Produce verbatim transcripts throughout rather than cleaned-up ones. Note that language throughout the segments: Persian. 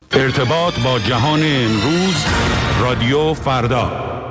ارتباط با جهان امروز، رادیو فردا.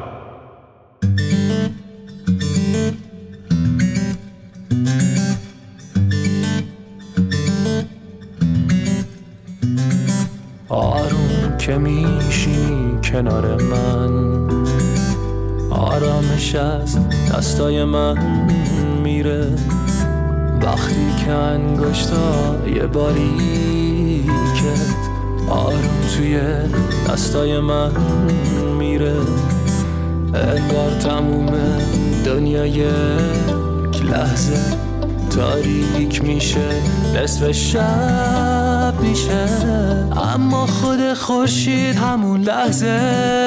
آروم که میشینی کنار من، آرامش از دستای من میره. وقتی که انگشتای باریکت آروم توی دستای من میره، انگار تموم دنیا یک لحظه تاریک میشه، نصف شب میشه. اما خود خورشید همون لحظه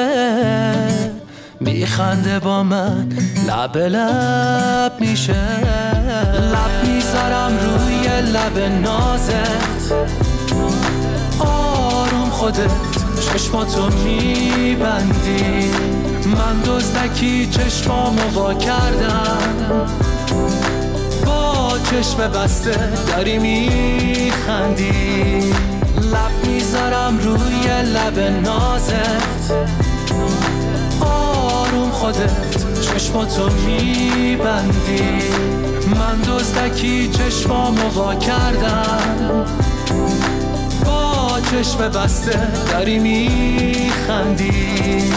میخنده با من، لب لب میشه. لب میذارم روی لب نازت، آروم خودت چشماتو میبندی. من دزدکی چشمامو وا کردم، با چشم بسته داری میخندی. لب میذارم روی لب نازت، آروم خودت چشماتو میبندی. من دزدکی چشمامو وا کردم، با چشم بسته داری میخندی.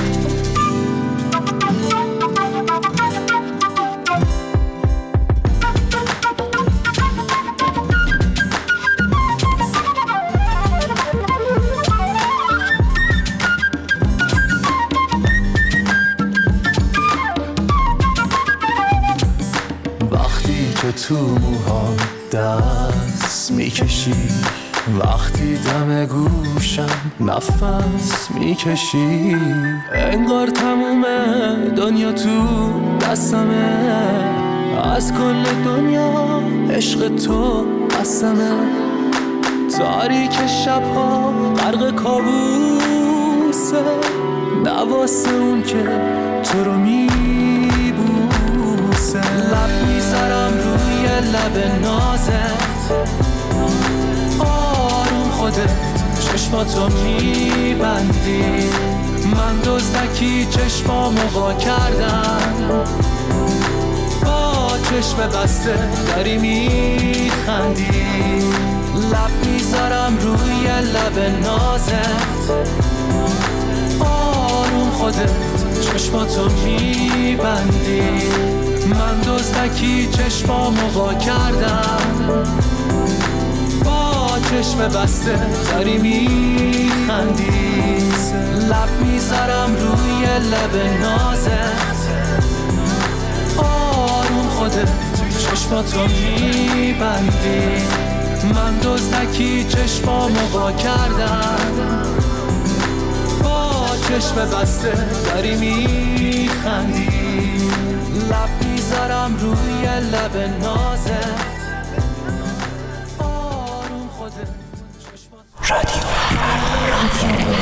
تو موهام دست میکشی، وقتی دم گوشم نفس میکشی، انگار تموم دنیا تو دستمه. از کل دنیا عشق تو قسمه. تاریک شبها غرق کابوسه، نواسه اون که تو رو میبوسه. لب میذارم روی لب نازت، آروم خودت چشماتو میبندی. من دزدکی چشمامو وا کردم، با چشم بسته داری میخندی. لب میذارم روی لب نازت، آروم خودت چشماتو میبندی. من دزدکی چشمامو وا کردم، با چشم بسته داری میخندی. لب میذارم روی لب نازت، آروم خودت چشماتو میبندی. من دزدکی چشمامو وا کردم، با چشم بسته داری میخندی. لب میذارم روی لب نازت، آروم خودت چشمات. رادیو رادیو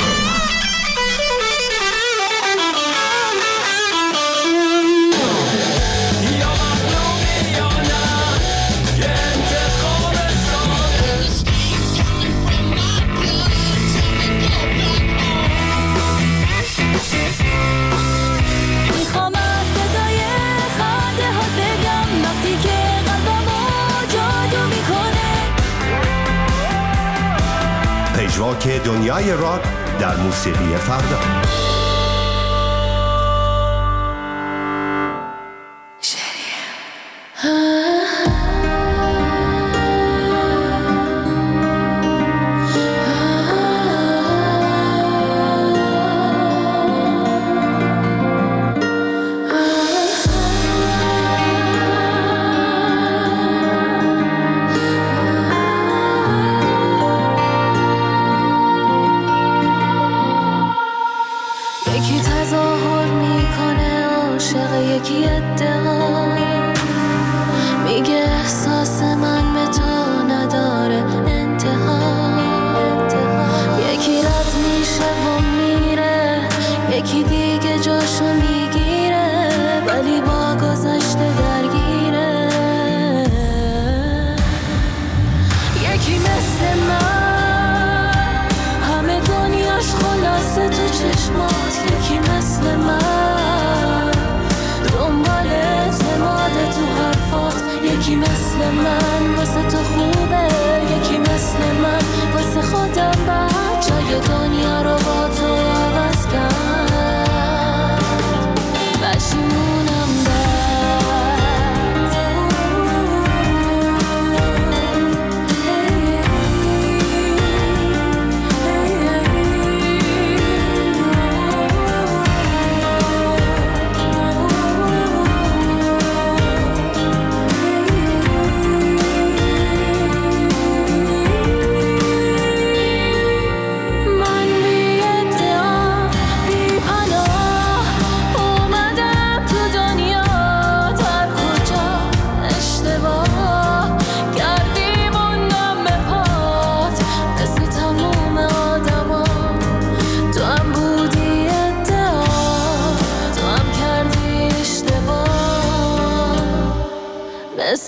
که دنیای راک در موسیقی فردا.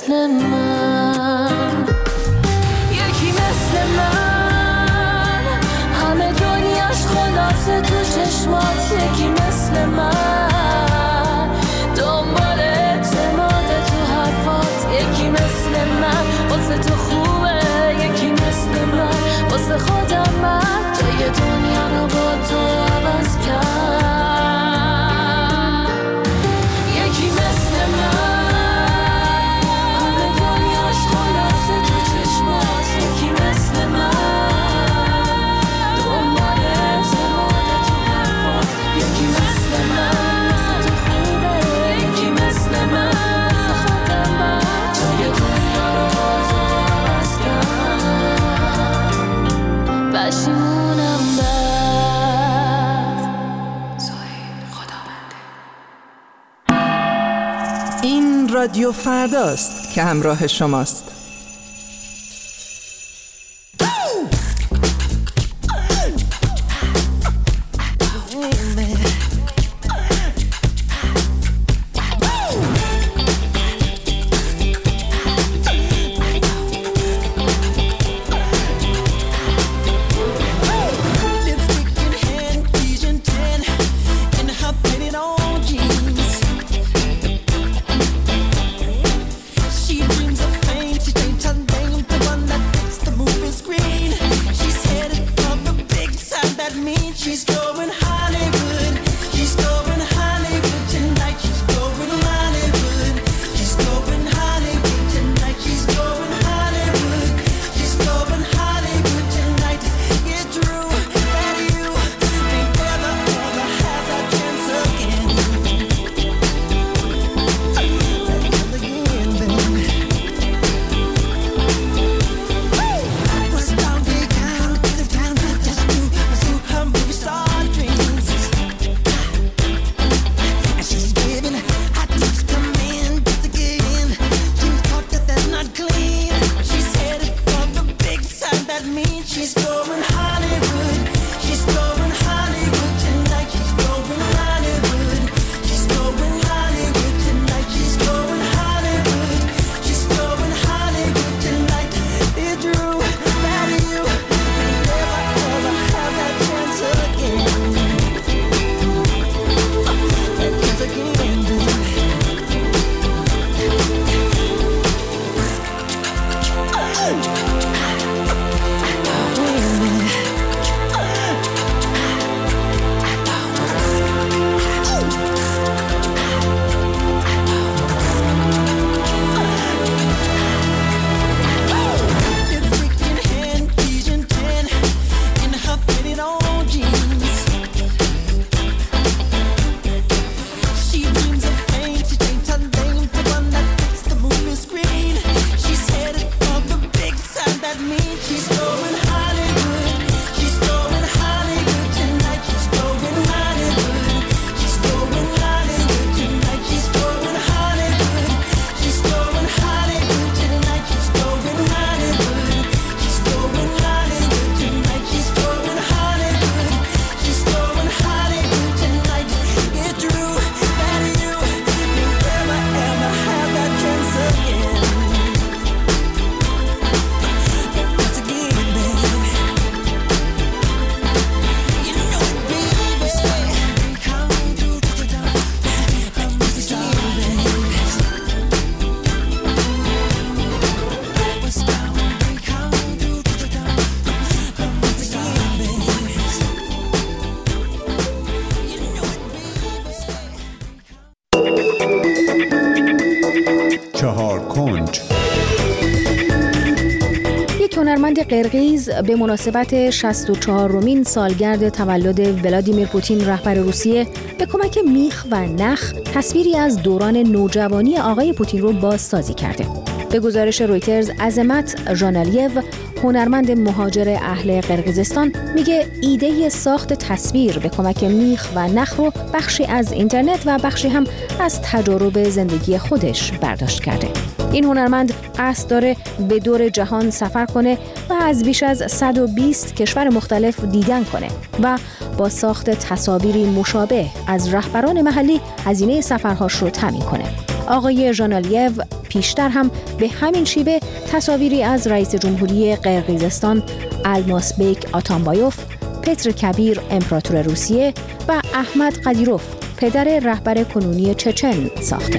مثل من، یکی مثل من، همه دنیاش خلاصه تو چشمات، یکی مثل من، دنبال اعتماد تو حرفات، یکی مثل من، واسه تو خوبه، یکی مثل من، واسه خودم من جای دنیا رو با تو عوض کرد. رادیو فرداست که همراه شماست. هنرمند قرقیز به مناسبت شصت و چهارمین سالگرد تولد ولادیمیر پوتین رهبر روسیه به کمک میخ و نخ تصویری از دوران نوجوانی آقای پوتین رو بازسازی کرده. به گزارش رویترز، عظمت ژانالیو، هنرمند مهاجر اهل قرقیزستان، میگه ایده ساخت تصویر به کمک میخ و نخ رو بخشی از اینترنت و بخشی هم از تجارب زندگی خودش برداشت کرده. این هنرمند قصد داره به دور جهان سفر کنه و از بیش از صد و بیست کشور مختلف دیدن کنه و با ساخت تصاویری مشابه از رهبران محلی هزینه سفرهاش رو تامین کنه. آقای ژانالایو پیشتر هم به همین شیوه تصاویری از رئیس جمهوری قرقیزستان المازبک آتامبایوف، پتر کبیر امپراتور روسیه و احمد قدیروف پدر رهبر کنونی چچن ساخته.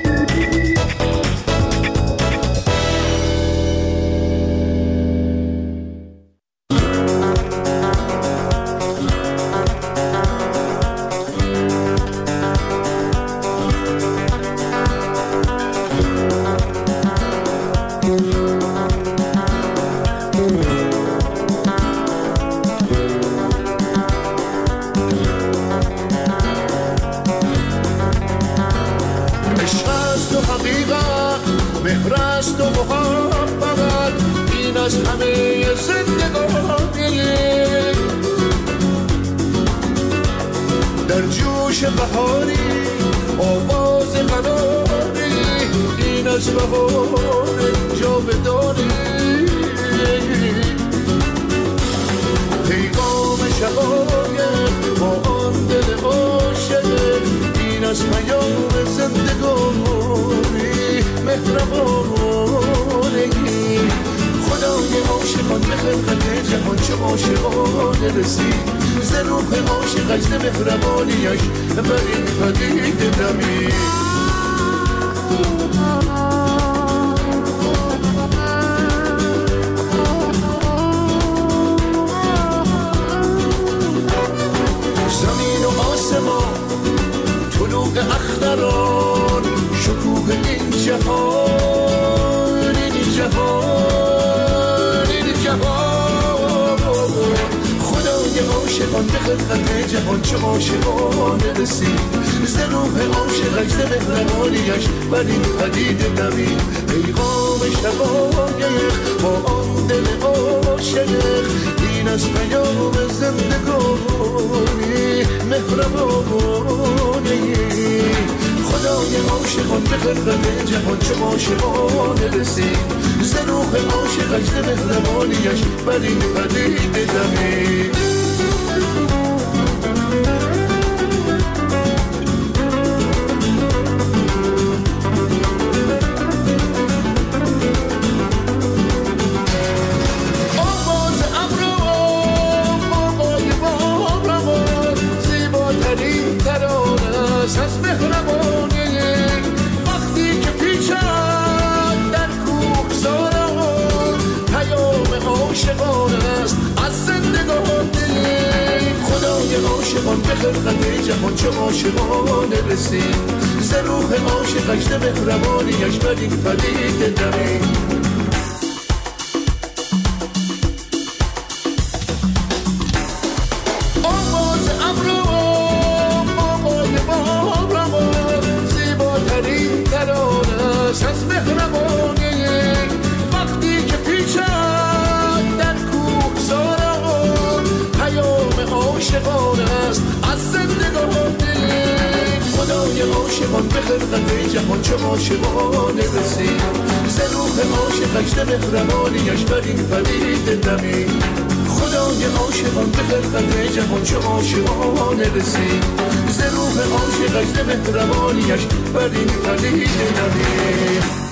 خدای عاشقان به خلقت جهان چه عاشقانه رسید، ز روح عاشقش ز مهربانیش بر این پدیده نوید.